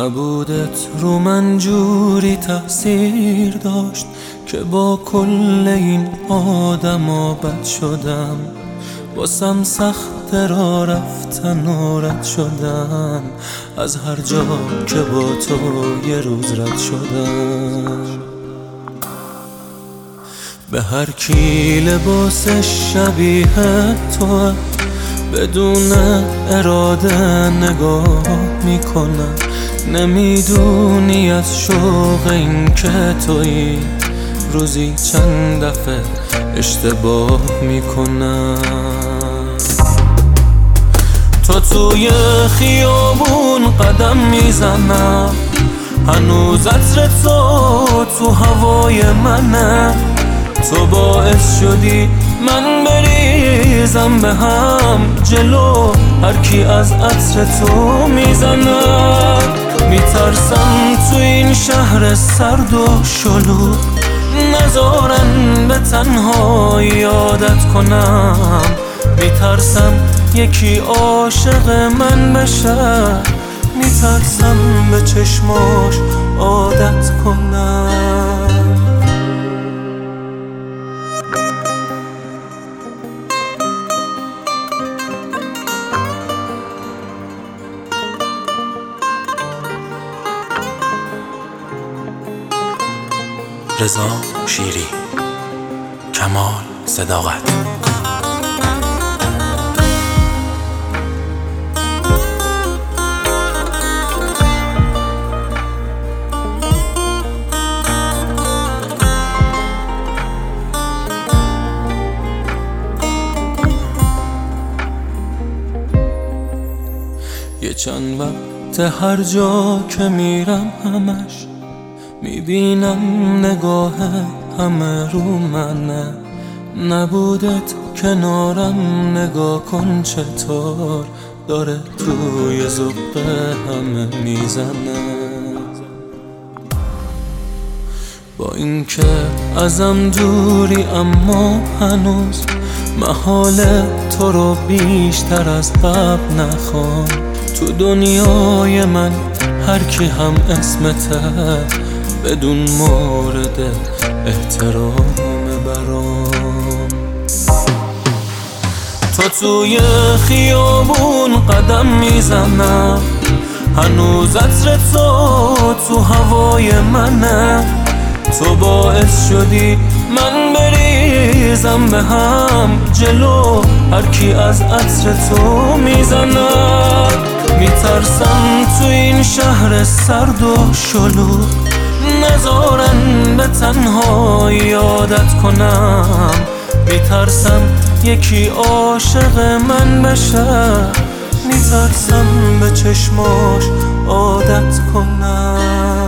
نبودت رو من جوری تأثیر داشت که با کل این آدما بد شدم. واسم سخت را رفتن و رد شدن از هر جا که با تو یه روز رد شدم. به هر کی لباسش شبیه تو بدون اراده نگاه میکنم. نمیدونی از شوق این که تویی روزی چند دفعه اشتباه میکنم. تو توی خیابون قدم میزنم، هنوز عطر تو هوای منه. تو باعث شدی من بریزم به هم جلو هر کی از عطر تو میزنه. میترسم تو این شهر سرد و شلوغ نذارن به تنهایی عادت کنم. میترسم یکی عاشق من بشه، میترسم به چشماش عادت کنم. رضا شیری، کمال صداقت. یه چند وقت هر جا که میرم همش میبینم نگاه همه رو منه. نبودت کنارم نگاه کن چطور داره توی زبق همه میزنه. با اینکه ازم دوری اما هنوز محال تو رو بیشتر از قبل نخوام. تو دنیای من هر کی هم اسمته بدون مورد احترام برام. تو توی خیابون قدم میزنم، هنوز عطر تو هوای منه. تو باعث شدی من بریزم به هم جلو هر کی از عطر تو میزنه. میترسم تو این شهر سرد و شلوغ نذارن به تنهایی عادت کنم. میترسم یکی عاشق من بشه، میترسم به چشماش عادت کنم.